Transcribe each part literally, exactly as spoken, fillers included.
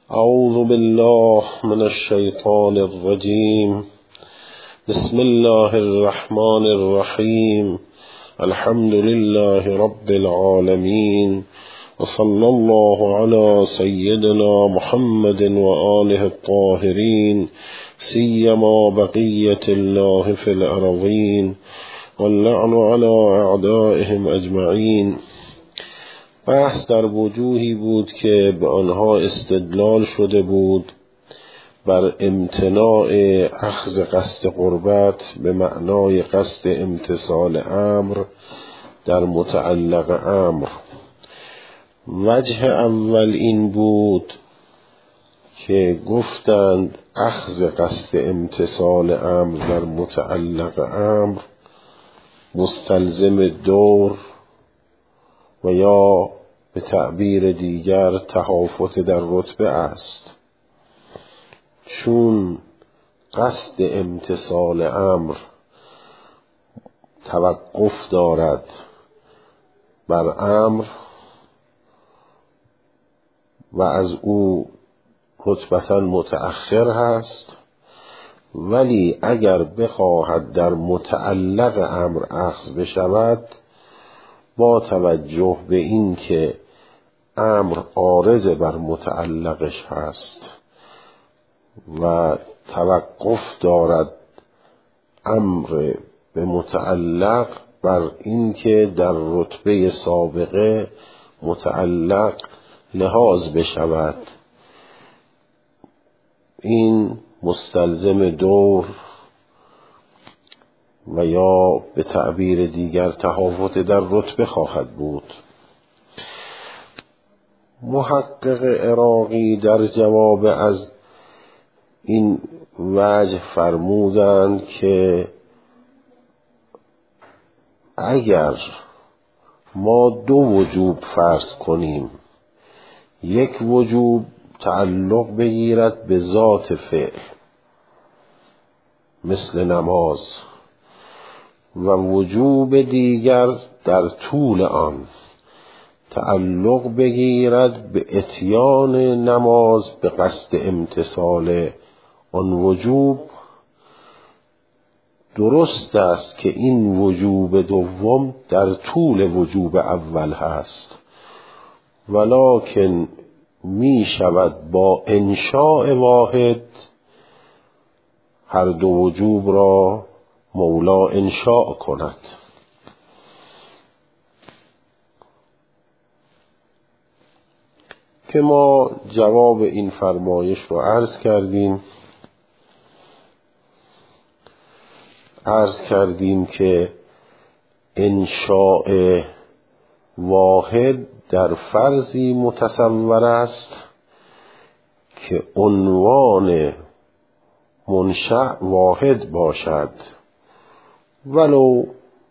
اعوذ بالله من الشیطان الرجیم. بسم الله الرحمن الرحیم. الحمد لله رب العالمین وصلی الله علی سیدنا محمد و آله الطاهرین سیما بقیة الله فی الارضین واللعن علی اعدائهم اجمعین. بحث در وجوهی بود که به آنها استدلال شده بود بر امتناع اخذ قصد قربت به معنای قصد امتثال امر در متعلق امر. وجه اول این بود که گفتند اخذ قصد امتثال امر در متعلق امر مستلزم دور و یا به تعبیر دیگر تهافت در رتبه است، چون قصد امتثال امر توقف دارد بر امر و از او رتبتا متأخر هست، ولی اگر بخواهد در متعلق امر اخذ بشود با توجه به این که امر عارض بر متعلقش هست و توقف دارد امر به متعلق بر این که در رتبه سابقه متعلق لحاظ بشود، این مستلزم دور و یا به تعبیر دیگر تهافت در رتبه خواهد بود. محقق عراقی در جواب از این وجه فرمودند که اگر ما دو وجوب فرض کنیم، یک وجوب تعلق بگیرد به ذات فعل مثل نماز و وجوب دیگر در طول آن تعلق بگیرد به اتیان نماز به قصد امتثال آن وجوب، درست است که این وجوب دوم در طول وجوب اول هست، ولکن می شود با انشاء واحد هر دو وجوب را مولا انشاء کند. که ما جواب این فرمایش رو عرض کردیم عرض کردیم که انشاء واحد در فرضی متصور است که عنوان منشأ واحد باشد، ولو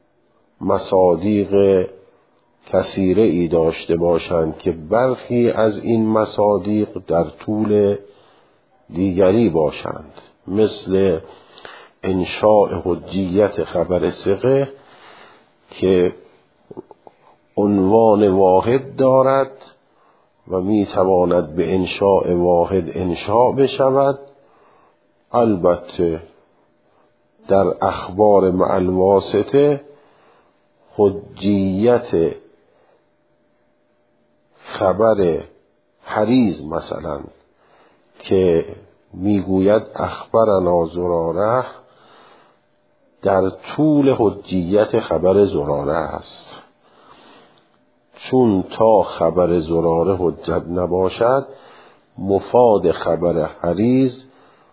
مصادیق کثیره ای داشته باشند که برخی از این مصادیق در طول دیگری باشند، مثل انشاء حجیت خبر ثقه که عنوان واحد دارد و می تواند به انشاء واحد انشاء بشود. البته در اخبار مع الواسطه حجیت خبر حریز مثلا که میگوید اخبرنا زراره در طول حجیت خبر زراره است، چون تا خبر زراره حجت نباشد مفاد خبر حریز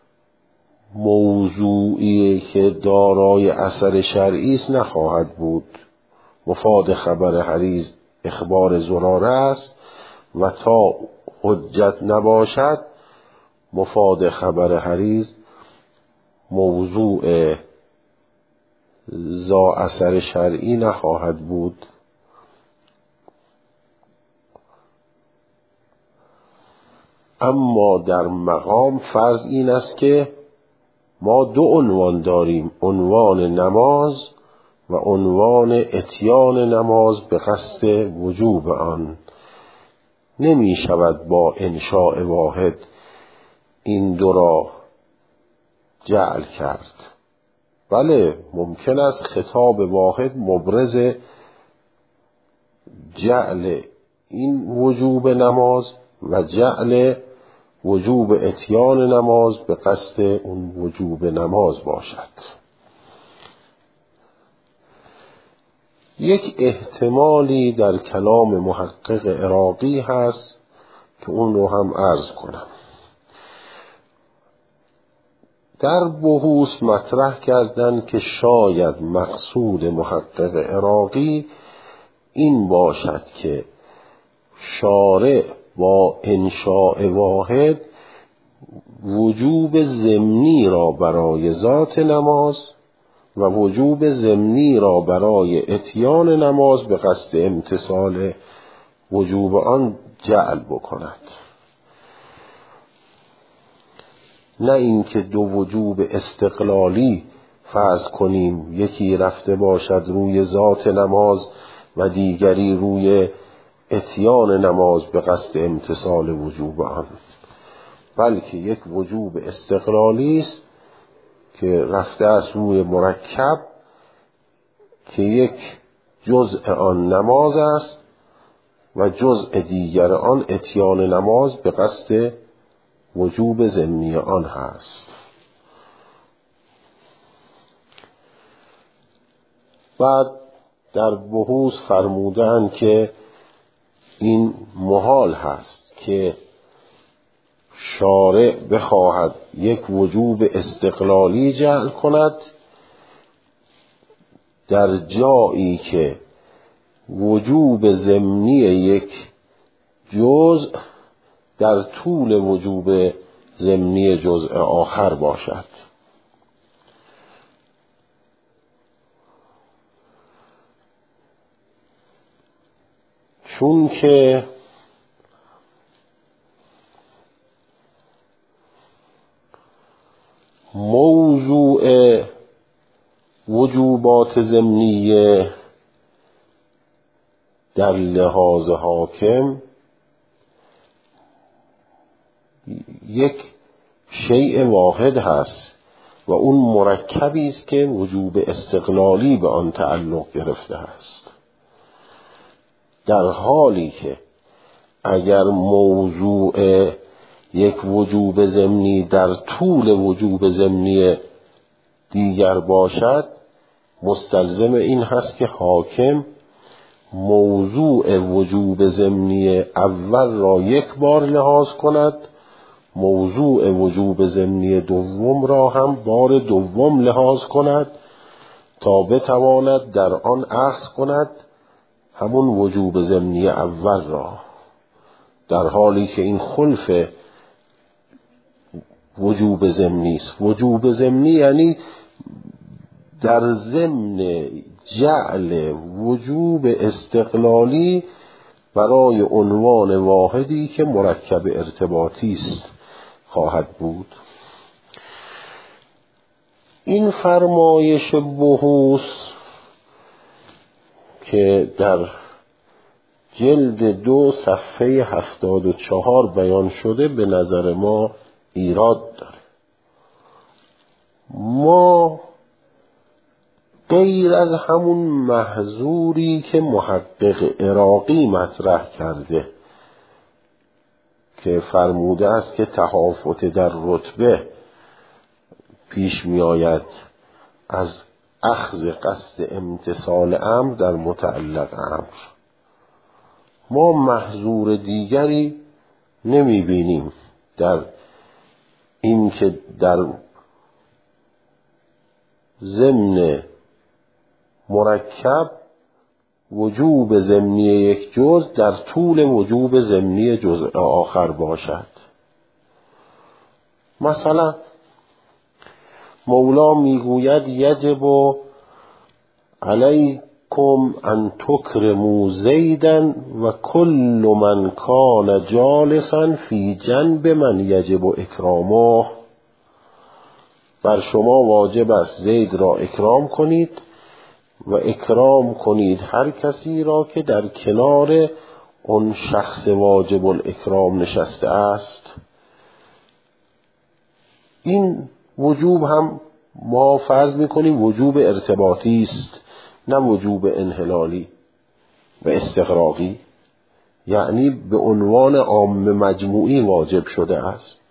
موضوعی که دارای اثر شرعی است نخواهد بود. مفاد خبر حریز اخبار زراره است و تا حجت نباشد مفاد خبر حریز موضوع ذا اثر شرعی نخواهد بود. اما در مقام فرض این است که ما دو عنوان داریم، عنوان نماز و عنوان اتیان نماز به قصد وجوب آن، نمی شود با انشاء واحد این دو را جعل کرد. بله ممکن است خطاب واحد مبرز جعل این وجوب نماز و جعل وجوب اتیان نماز به قصد اون وجوب نماز باشد. یک احتمالی در کلام محقق عراقی هست که اون رو هم عرض کنم. در بحوث مطرح کردن که شاید مقصود محقق عراقی این باشد که شارع با انشاء واحد وجوب ضمنی را برای ذات نماز و وجوب ضمنی را برای اتیان نماز به قصد امتثال وجوب آن جعل بکند، نه اینکه دو وجوب استقلالی فرض کنیم یکی رفته باشد روی ذات نماز و دیگری روی اتیان نماز به قصد امتثال وجوب آن، بلکه یک وجوب استقلالی است که رفته است روی مرکب که یک جزء آن نماز است و جزء دیگر آن اتیان نماز به قصد وجوب ضمنی آن هست. بعد در بحوث فرمودند که این محال هست که شارع بخواهد یک وجوب استقلالی جعل کند در جایی که وجوب ضمنی یک جزء در طول وجوب ضمنی جزء آخر باشد. چون که موضوع وجوبات ضمنیه در لحاظ حاکم یک شیء واحد هست و اون مرکبی است که وجوب استقلالی به آن تعلق گرفته است، در حالی که اگر موضوع یک وجوب ضمنی در طول وجوب ضمنی دیگر باشد مستلزم این هست که حاکم موضوع وجوب ضمنی اول را یک بار لحاظ کند، موضوع وجوب ضمنی دوم را هم بار دوم لحاظ کند تا بتواند در آن اخذ کند همون وجوب ضمنی اول را، در حالی که این خلف وجوب ضمنی است. وجوب ضمنی یعنی در ضمن جعل وجوب استقلالی برای عنوان واحدی که مرکب ارتباطی است خواهد بود. این فرمایش بحوث که در جلد دو صفحه هفتاد و چهار بیان شده به نظر ما ایراد داره. ما غیر از همون محظوری که محقق عراقی مطرح کرده که فرموده است که تفاوت در رتبه پیش می آید از اخذ قصد امتثال امر در متعلق امر، ما محظور دیگری نمی بینیم در این که در ضمن مرکب وجوب ضمنی یک جزء در طول وجوب ضمنی جزء آخر باشد. مثلا مولا میگوید یجب علیکم ان تکرموا زیدا و کل من کان جالسا فی جنب من یجب اکرامه، بر شما واجب است زید را اکرام کنید و اکرام کنید هر کسی را که در کنار اون شخص واجب الاکرام نشسته است. این وجوب هم ما فرض میکنیم وجوب ارتباطی است، نه وجوب انحلالی و استغراقی، یعنی به عنوان عام مجموعی واجب شده است.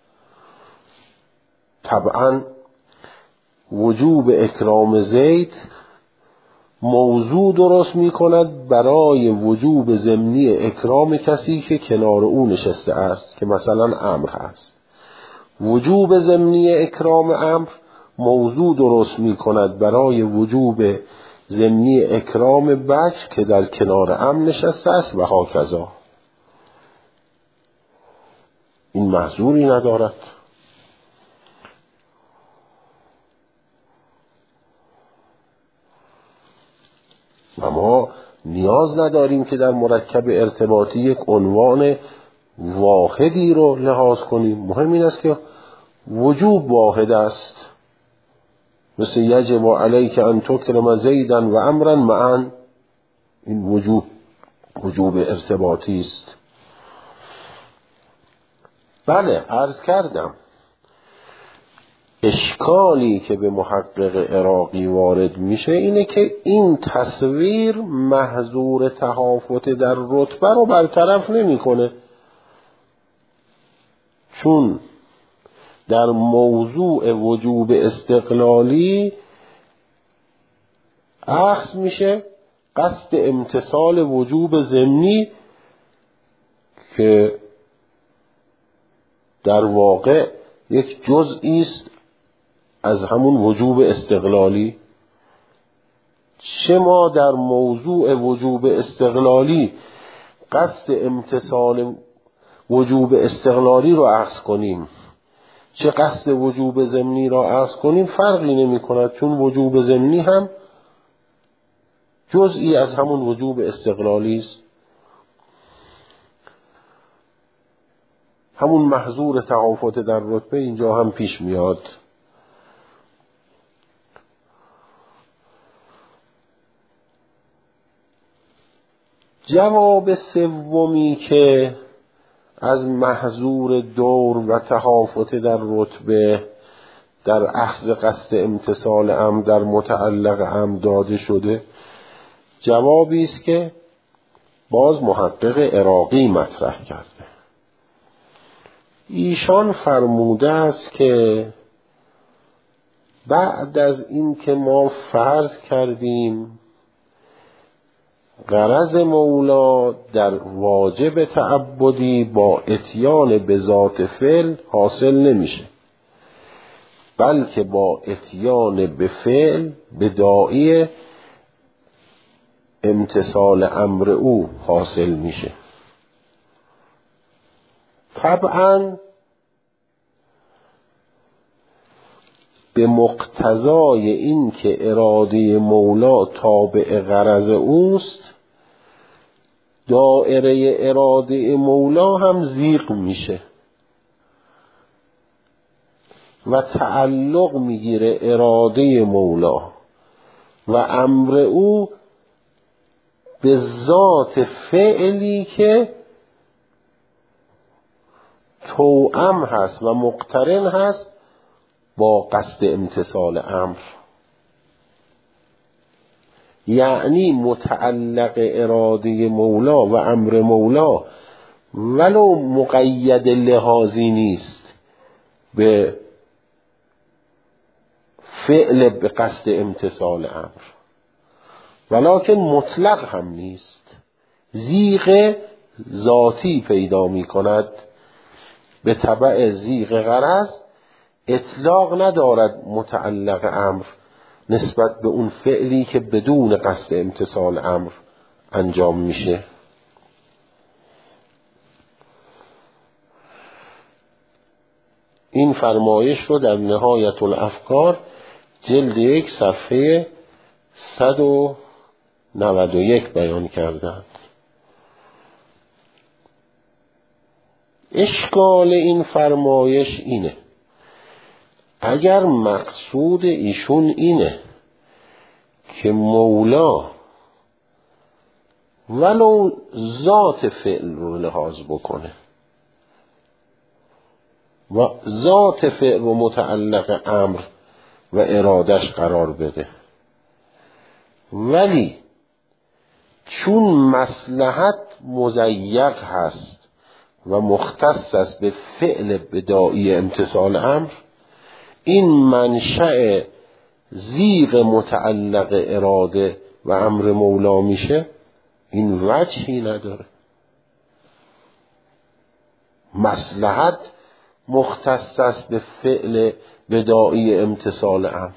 طبعا وجوب اکرام زید موضوع درست می کند برای وجوب ضمنی اکرام کسی که کنار او نشسته است، که مثلا امر هست. وجوب ضمنی اکرام امر موضوع درست می کند برای وجوب ضمنی اکرام بکر که در کنار امر نشسته است و هاکذا. این محظوری ندارد. و ما نیاز نداریم که در مرکب ارتباطی یک عنوان واحدی رو لحاظ کنیم. مهم این است که وجوب واحد است، مثل یجب علیک ان تکرم زیدا و امرا معا. این وجوب وجوب ارتباطی است. بله، عرض کردم اشکالی که به محقق عراقی وارد میشه اینه که این تصویر محظور تهافت در رتبه رو برطرف نمیکنه، چون در موضوع وجوب استقلالی اخذ میشه قصد امتثال وجوب ضمنی که در واقع یک جزئی است از همون وجوب استقلالی. چه ما در موضوع وجوب استقلالی قصد امتثال وجوب استقلالی رو اخذ کنیم، چه قصد وجوب ضمنی را اخذ کنیم، فرقی نمی کند، چون وجوب ضمنی هم جزئی از همون وجوب استقلالی است. همون محظور تهافت در رتبه اینجا هم پیش میاد. جواب سومی که از محظور دور و تهافت در رتبه در اخذ قصد امتثال امر در متعلق امر داده شده، جوابی است که باز محقق عراقی مطرح کرده. ایشان فرموده است که بعد از این که ما فرض کردیم غرض مولا در واجب تعبدی با اتیان به ذات فعل حاصل نمیشه، بلکه با اتیان به فعل به داعی امتثال امر او حاصل میشه. طبعا به مقتضای این که اراده مولا تابع غرض اوست، دائره اراده مولا هم ضیق میشه و تعلق میگیره اراده مولا و امر او به ذات فعلی که توأم هست و مقترن هست با قصد امتثال امر. یعنی متعلق اراده مولا و امر مولا ولو مقید لحاظی نیست به فعل به قصد امتثال امر، ولکن مطلق هم نیست، ضیق ذاتی پیدا می کند. به تبع ضیق غرض اطلاق ندارد متعلق امر نسبت به اون فعلی که بدون قصد امتثال امر انجام میشه. این فرمایش رو در نهایت الافکار جلد یک صفحه صد و نود و یک بیان کردند. اشکال این فرمایش اینه، اگر مقصود ایشون اینه که مولا ولو ذات فعل رو لحاظ بکنه و ذات فعل رو متعلق امر و ارادش قرار بده، ولی چون مصلحت مضیق هست و مختص است به فعل بداعی امتثال امر، این منشأ زیغ متعلق اراده و امر مولا میشه، این وجهی نداره. مصلحت مختص است به فعل بداعی امتثال امر،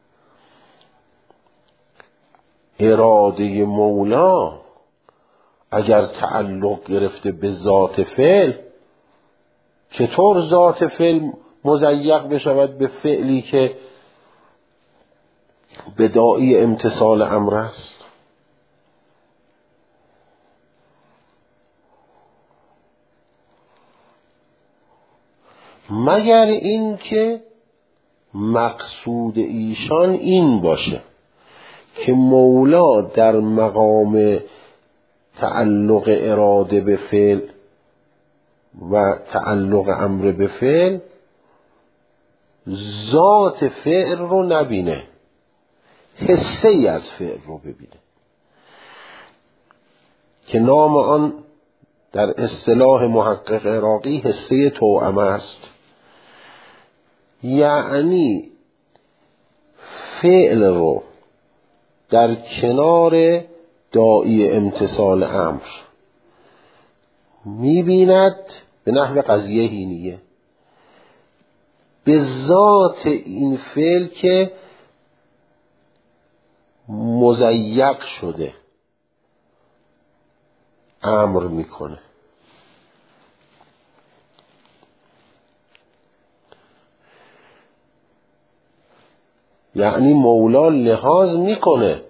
اراده مولا اگر تعلق گرفته به ذات فعل، چطور ذات فعل مضیق بشود به فعلی که بداعی امتثال امر است؟ مگر این که مقصود ایشان این باشه که مولا در مقام تعلق اراده به فعل و تعلق امر به فعل ذات فعل رو نبینه، حصه ای از فعل رو ببینه که نام آن در اصطلاح محقق عراقی حصه توأمه است. یعنی فعل رو در کنار داعی امتثال امر میبیند به نحو قضیه هینیه، به ذات این فعل که مضیق شده امر میکنه. یعنی مولا لحاظ میکنه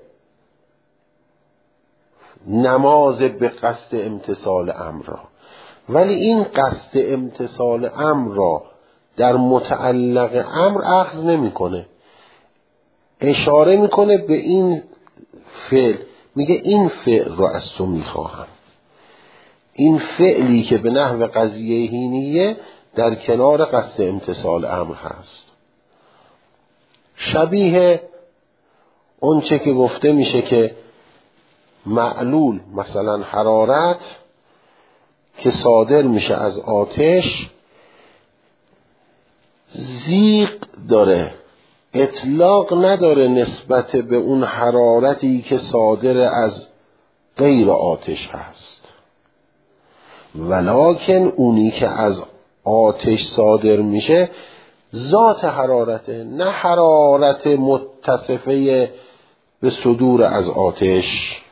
نماز به قصد امتثال امر را، ولی این قصد امتثال امر را در متعلق امر اخذ نمیکنه، اشاره میکنه به این فعل، میگه این فعل را از تو میخواهم. این فعلی که به نحو قضیه هینیه در کنار قصد امتثال امر هست، شبیه اون چه که گفته میشه که معلول مثلا حرارت که صادر میشه از آتش زیغ داره، اطلاق نداره نسبت به اون حرارتی که صادر از غیر آتش هست، ولکن اونی که از آتش صادر میشه ذات حرارته، نه حرارت متصفه به صدور از آتش.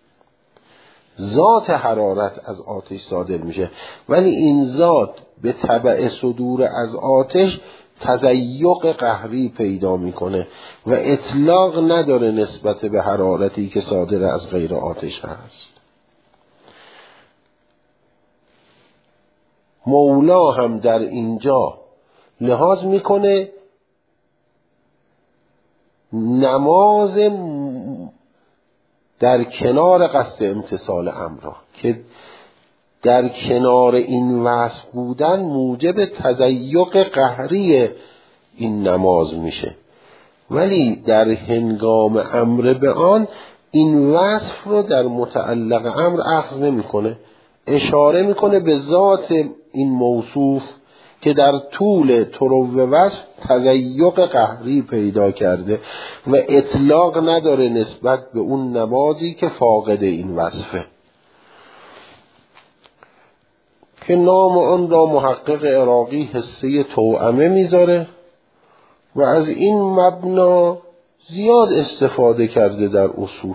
ذات حرارت از آتش صادر میشه، ولی این ذات به تبع صدور از آتش تضیق قهری پیدا میکنه و اطلاق نداره نسبت به حرارتی که صادر از غیر آتش هست. مولا هم در اینجا لحاظ میکنه نماز در کنار قصد امتثال امر را که در کنار این وصف بودن موجب تضیق قهری این نماز میشه، ولی در هنگام امر به آن این وصف رو در متعلق امر اخذ نمیکنه، اشاره میکنه به ذات این موصوف که در طول طرو وصف تضیق قهری پیدا کرده و اطلاق نداره نسبت به اون نمازی که فاقد این وصفه، که نام آن را محقق عراقی حصه توأمه میذاره و از این مبنا زیاد استفاده کرده در اصول.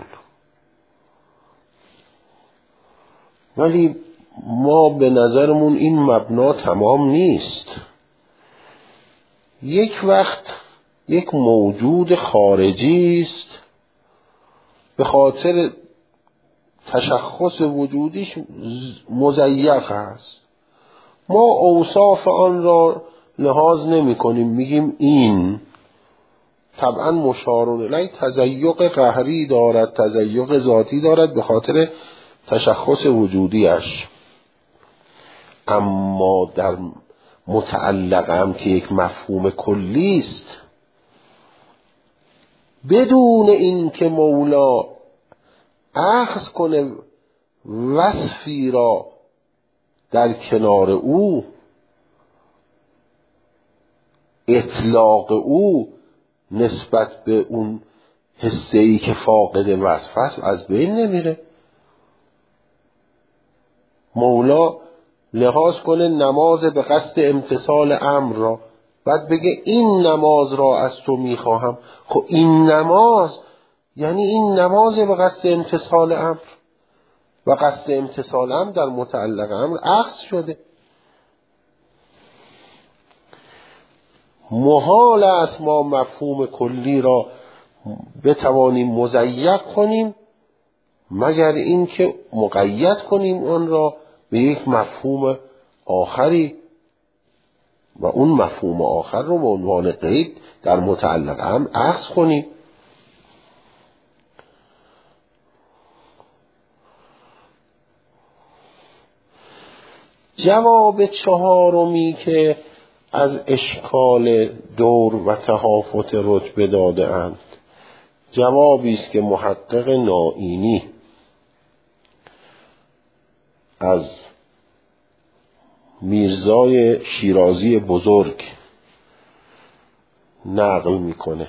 ولی ما به نظرمون این مبنا تمام نیست. یک وقت یک موجود خارجی است به خاطر تشخص وجودیش مضیق است، ما اوصاف آن را لحاظ نمی کنیم، میگیم این طبعا مشار الیه تضیق قهری دارد، تضیق ذاتی دارد به خاطر تشخص وجودیش، اما در متعلق هم که یک مفهوم کلی است، بدون این که مولا اخذ کنه وصفی را در کنار او، اطلاق او نسبت به اون حسه‌ای که فاقد وصف است از بین نمیره. مولا لحاظ کنه نماز به قصد امتثال امر را، بعد بگه این نماز را از تو میخواهم. خب این نماز یعنی این نماز به قصد امتثال امر، و قصد امتثال امر در متعلق امر اخذ شده. محال است ما مفهوم کلی را بتوانیم مضیق کنیم مگر اینکه مقید کنیم آن را به یک مفهوم آخری، و اون مفهوم آخر رو به عنوان قید در متعلق امر اخذ کنیم. جواب چهارمی که از اشکال دور و تهافت رتبه داده اند، جوابی است که محقق نائینی از میرزای شیرازی بزرگ نقل میکنه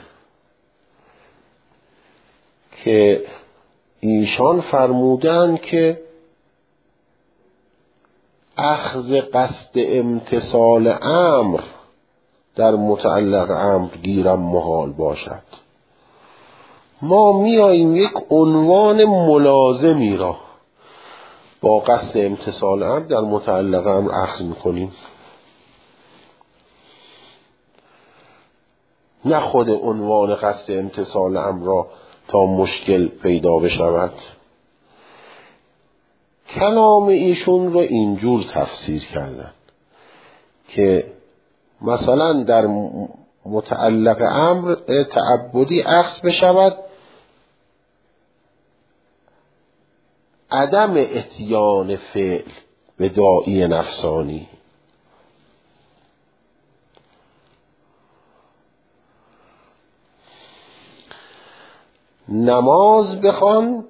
که ایشان فرمودند که اخذ قصد امتثال امر در متعلق امر گیرم محال باشد. ما میاییم یک عنوان ملازمی را با قصد امتثال امر در متعلق امر اخذ میکنیم، نه خود عنوان قصد امتثال امر را تا مشکل پیدا بشود. کلام ایشون رو اینجور تفسیر کردن که مثلا در متعلق امر تعبدی اخذ بشود عدم اتیان فعل به داعی نفسانی، نماز بخوان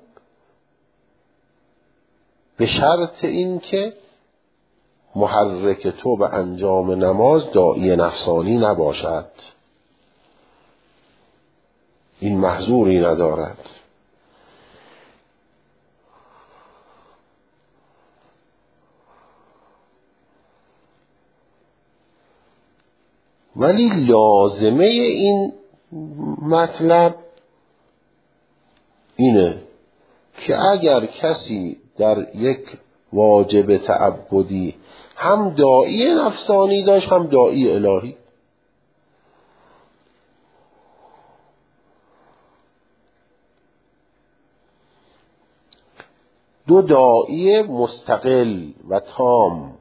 به شرط این که محرک تو به انجام نماز داعی نفسانی نباشد، این محظوری ندارد. ولی لازمه این مطلب اینه که اگر کسی در یک واجب تعبدی هم داعی نفسانی داشت هم داعی الهی، دو داعی مستقل و تام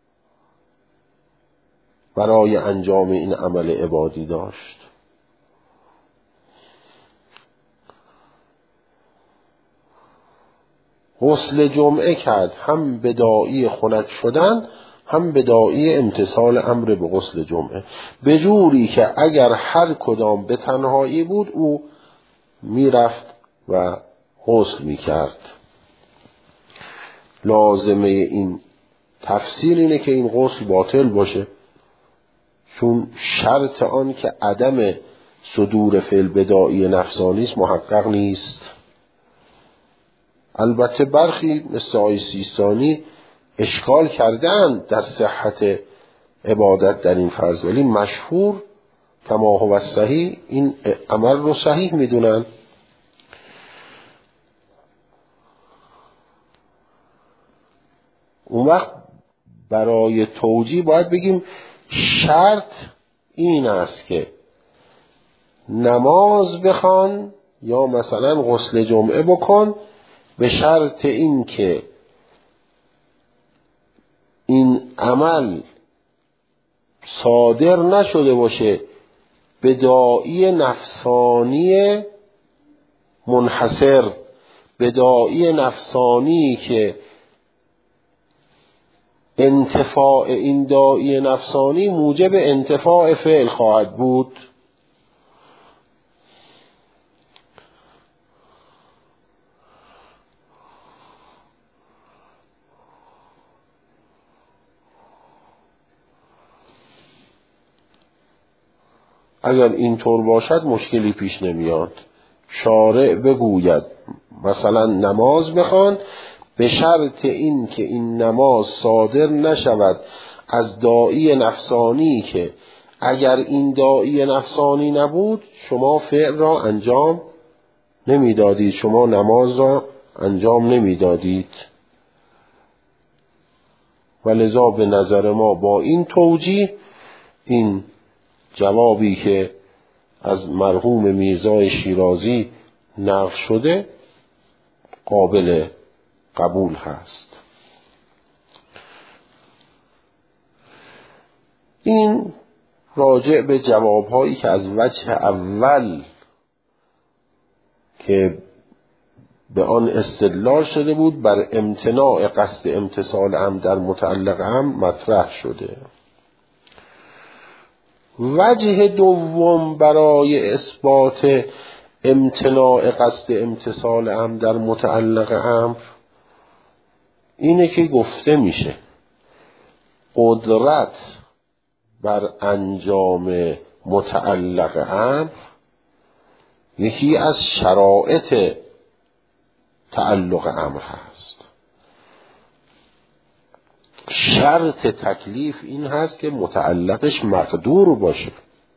برای انجام این عمل عبادی داشت، غسل جمعه کرد هم به داعی خنک شدن هم به داعی امتثال امر به غسل جمعه، به جوری که اگر هر کدام به تنهایی بود او میرفت و غسل میکرد. لازمه این تفسیر اینه که این غسل باطل باشه، چون شرط آن که عدم صدور فعل به داعی نفسانی است محقق نیست. البته برخی مثل آقای سیستانی اشکال کردن در صحت عبادت در این فرض، ولی مشهور کما هو صحیح این عمل رو صحیح میدونن. اون وقت برای توجیه باید بگیم شرط این است که نماز بخوان یا مثلا غسل جمعه بکن به شرط این که این عمل صادر نشده باشه به داعی نفسانی منحصر، به داعی نفسانی که انتفاع این داعی نفسانی موجب انتفاع فعل خواهد بود. اگر اینطور باشد مشکلی پیش نمیاد. شارع بگوید مثلا نماز بخوان، به شرط این که این نماز صادر نشود از داعی نفسانی که اگر این داعی نفسانی نبود شما فعل را انجام نمیدادید، شما نماز را انجام نمیدادید. و لذا به نظر ما با این توجیه این جوابی که از مرحوم میرزای شیرازی نقل شده قابل قبول هست. این راجع به جوابهایی که از وجه اول که به آن استدلال شده بود بر امتناع قصد امتصال امر در متعلق امر مطرح شده. وجه دوم برای اثبات امتناع قصد امتصال امر در متعلق امر اینه که گفته میشه قدرت بر انجام متعلق امر یکی از شرایط تعلق امر هست. شرط تکلیف این هست که متعلقش مقدور باشه.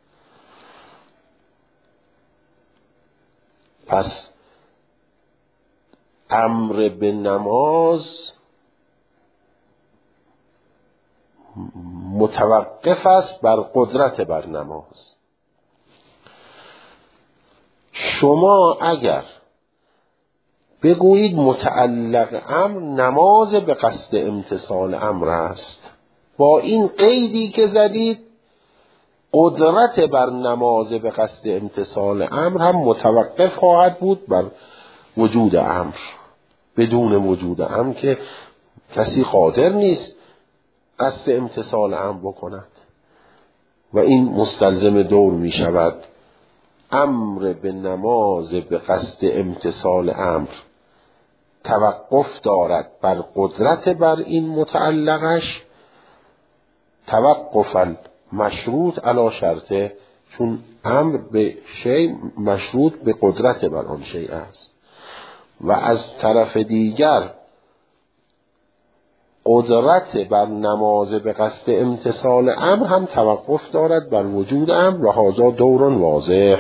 پس امر به نماز متوقف است بر قدرت بر نماز. شما اگر بگویید متعلق امر نماز به قصد امتصال امر است، با این قیدی که زدید قدرت بر نماز به قصد امتصال امر هم متوقف خواهد بود بر وجود امر. بدون وجود امر که کسی قادر نیست قصد امتصال امر بکند و این مستلزم دور می شود. امر به نماز به قصد امتصال امر توقف دارد بر قدرت بر این متعلقش، توقف مشروط علی شرطه، چون امر به شیء مشروط به قدرت بر آن شیء است. و از طرف دیگر قدرت بر نماز به قصد امتصال امر هم توقف دارد بر وجود امر و هذا دور واضح.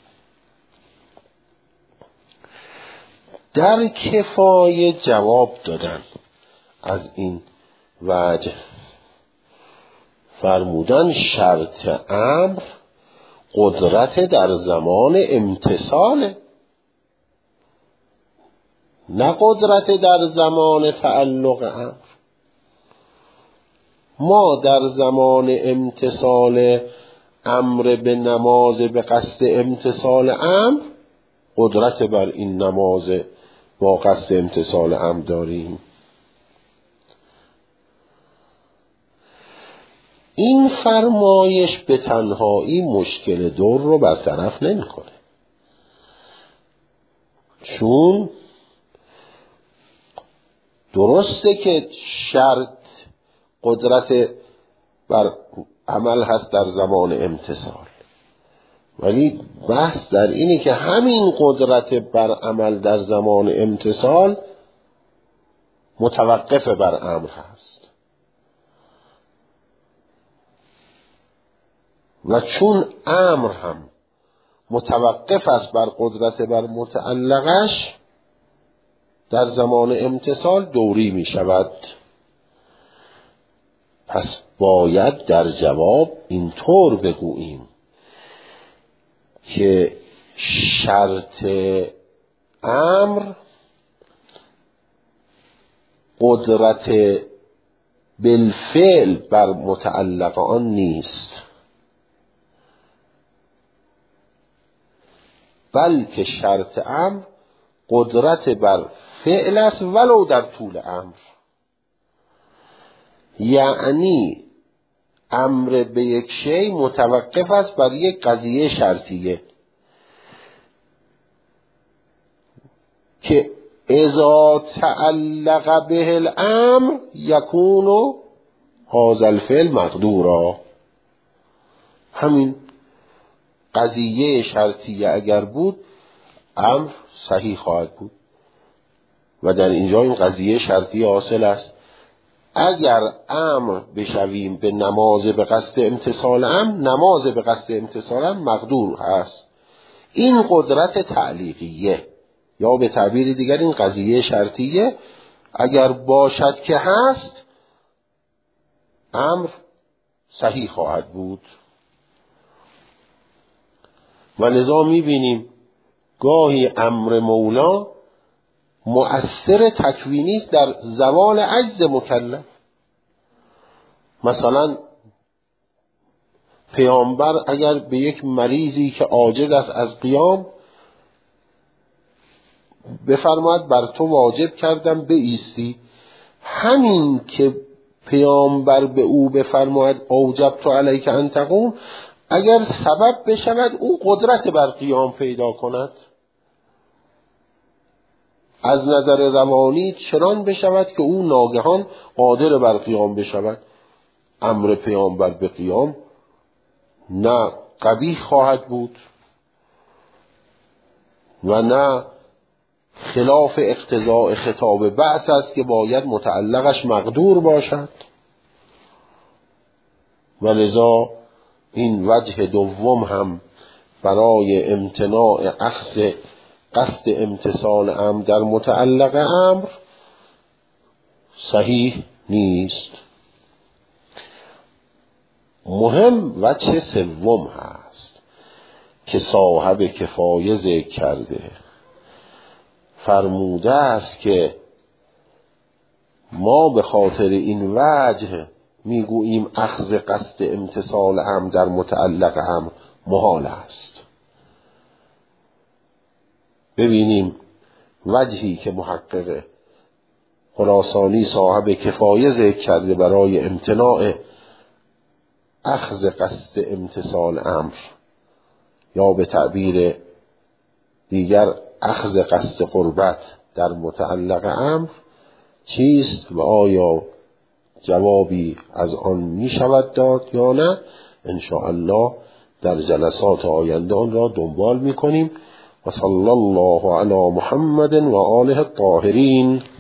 در کفایه جواب دادن از این وجه فرمودن شرط امر قدرت در زمان امتصال، نه قدرت در زمان تعلق امر. ما در زمان امتصال امر به نماز به قصد امتصال امر قدرت بر این نماز با قصد امتصال امر داریم. این فرمایش به تنهایی مشکل دور رو برطرف نمی‌کنه، چون درسته که شرط قدرت بر عمل هست در زمان امتصال، ولی بحث در اینه که همین قدرت بر عمل در زمان امتصال متوقف بر امر هست و چون امر هم متوقف است بر قدرت بر متعلقش در زمان امتصال دوری می شود. پس باید در جواب اینطور بگوییم که شرط امر قدرت بالفعل بر متعلق آن نیست، بلکه شرط امر قدرت بر فعل است ولو در طول امر. یعنی امر به یک شی متوقف است بر یک قضیه شرطیه که اذا تعلق به الامر یکون هذا الفعل مقدورا. همین قضیه شرطیه اگر بود امر صحیح خواهد بود و در اینجا این قضیه شرطیه حاصل است. اگر امر بشویم به نماز به قصد امتثال امر، نماز به قصد امتثال امر مقدور هست. این قدرت تعلیقیه یا به تعبیر دیگر این قضیه شرطیه اگر باشد که هست امر صحیح خواهد بود. و لذا میبینیم گاهی امر مولا مؤثر تکوینی است در زوال عجز مکلف. مثلا پیامبر اگر به یک مریضی که عاجز است از قیام بفرماید بر تو واجب کردم بایستی، همین که پیامبر به او بفرماید اوجبت علیک ان تقوم، اگر سبب بشود او قدرت بر قیام پیدا کند، از نظر روانی چنان بشود که او ناگهان قادر بر قیام بشود. امر پیامبر به قیام نه قبیح خواهد بود و نه خلاف اقتضاء خطاب بعث است که باید متعلقش مقدور باشد. و لذا این وجه دوم هم برای امتناع اخذ قصد امتثال امر در متعلق امر صحیح نیست. مهم وجه سوم هست که صاحب کفایه ذکر کرده، فرموده است که ما به خاطر این وجه میگوییم اخذ قصد امتثال امر در متعلق امر محال است. ببینیم وجهی که محقق خراسانی صاحب کفایه ذکر کرده برای امتناع اخذ قصد امتثال امر یا به تعبیر دیگر اخذ قصد قربت در متعلق امر چیست و آیا جوابی از آن می شود داد یا نه، ان شاء الله در جلسات آینده آن را دنبال می کنیم. و صلی الله علی محمد و آله الطاهرین.